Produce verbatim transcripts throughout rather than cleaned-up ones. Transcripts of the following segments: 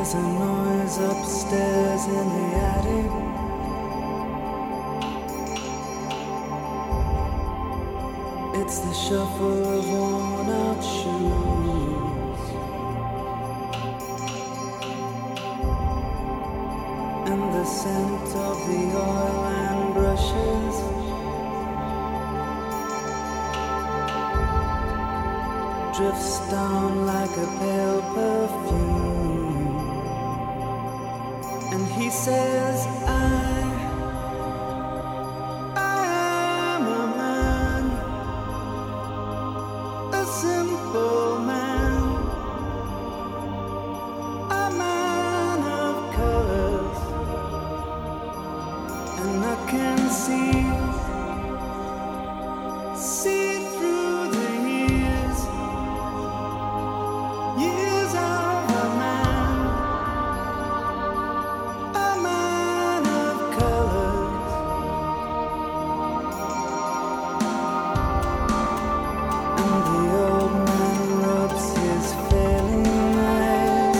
There's a noise upstairs in the attic. It's the shuffle of worn out shoes and the scent of the oil and brushes. Drifts down like a pale perfume, and he says, I simple man, a man of colors, and I can see, see through the years, years of a man, a man of colors. And the old man rubs his failing eyes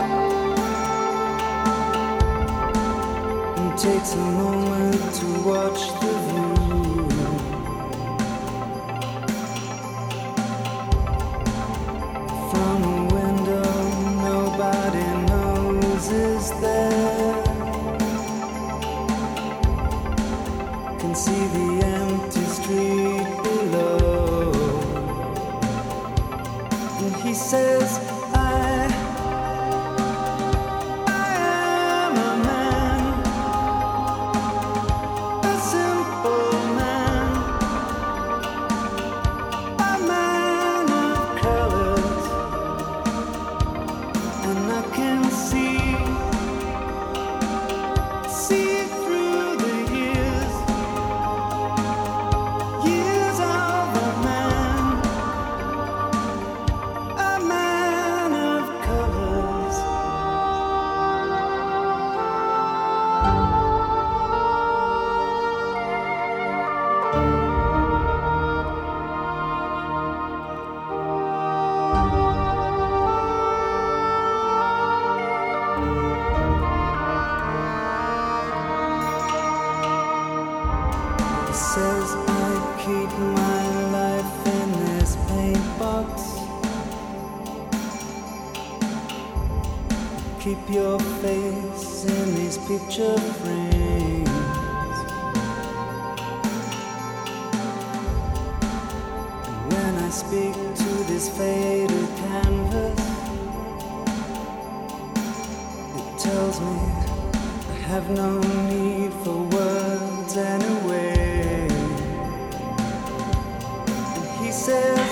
and takes a moment to watch the view. From a window nobody knows is there. Can see the empty street below. And he says, I, I am a man, a simple man, a man of colors, and I can see, see through the years, years of a man, a man of colors. He says I keep my life in this paint box. Keep your face in these picture frames. And when I speak to this faded canvas, it tells me I have no need for words anyway. And he says,